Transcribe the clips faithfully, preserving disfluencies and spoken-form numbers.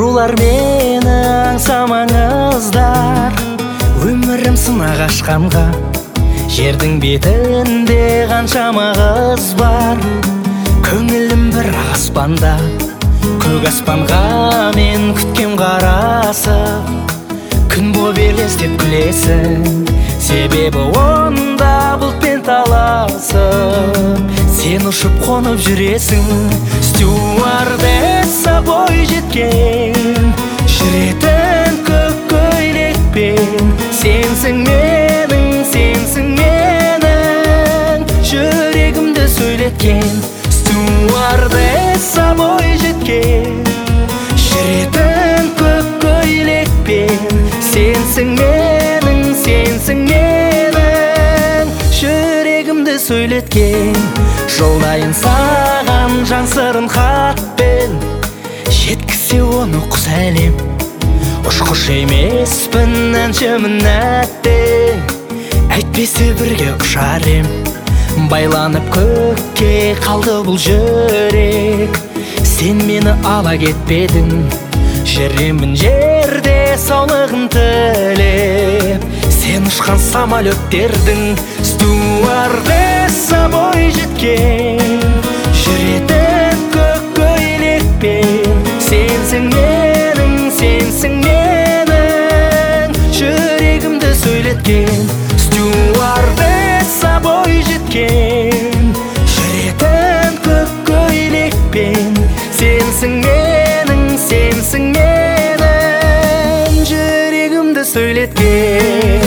сұлулар мені аңсамаңыздар. Өмірім сынақ ашқанға, жердің бетінде қаншама қыз бар. Көңілім бір аспанда, көк аспанға мен күткем қарасып. Күн боп елестеп күлесің, себебі онда бұлтпен таласып. Сен ұшып қонып жүресің, стюардесса бой жеткен. Жүретін көк көйлекпен, сенсің менің, сенсің менің. Жүрегімді сөйлеткен, стюардесса бой жеткен. Жүретін көк көйлекпен, сенсің менің, сенсің менің. Жүрегімді сөйлеткен. Жолдайын саған жан сырын хатпен, жеткізе оны құс әлем. Ұшқыш емеспін, әншімін әттең, әйтпесе бірге ұшар ем. Байланып көкке қалды бұл жүрек, сен мені ала кетпедің. Жүремін жерде саулығын тілеп, сен ұшқан самолеттердің стюардесса бой жеткен. Жүретін көк көйлекпен, сенсің менің, сенсің менің. Жүрегімді сөйлеткен, стюардесса бой жеткен. Жүретін көк көйлекпен, сенсің менің, сенсің менің. Жүрегімді сөйлеткен.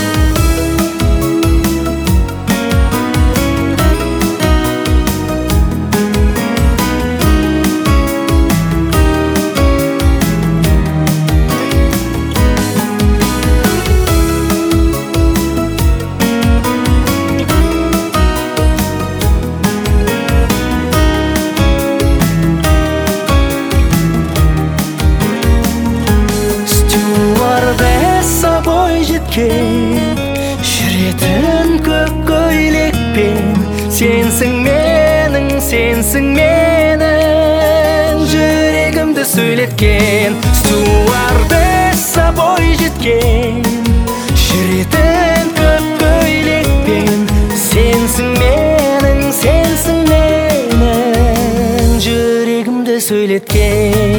Жүретін көк көйлекпен, сенсің менің, сенсің менің. Жүрегімді сөйлеткен, стюардесса бой жеткен. Жүретін көк көйлекпен, сенсің менің, сенсің менің. Жүрегімді сөйлеткен.